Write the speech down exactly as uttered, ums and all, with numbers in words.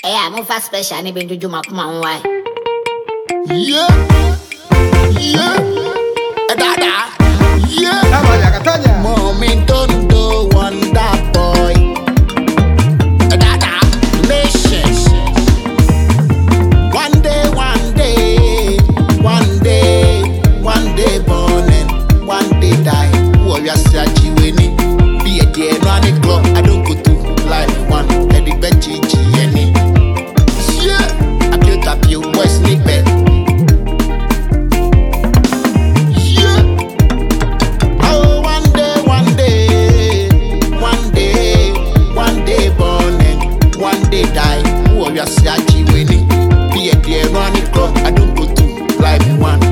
Yeah, I'm fast special. Ni been to Juma come on why? Yeah, yeah, dada, yeah. Katanya, Katanya. Mommy don't do wonder boy. Dada, nation. One day, one day, one day, one day born and one day die. Who are you searching winning? Be a dear running club. I don't go to life one. And the bed G G any. Yeah, I built up you boy sleeping. Die, who are you searching winning? Be a dear running club. I don't go to life one.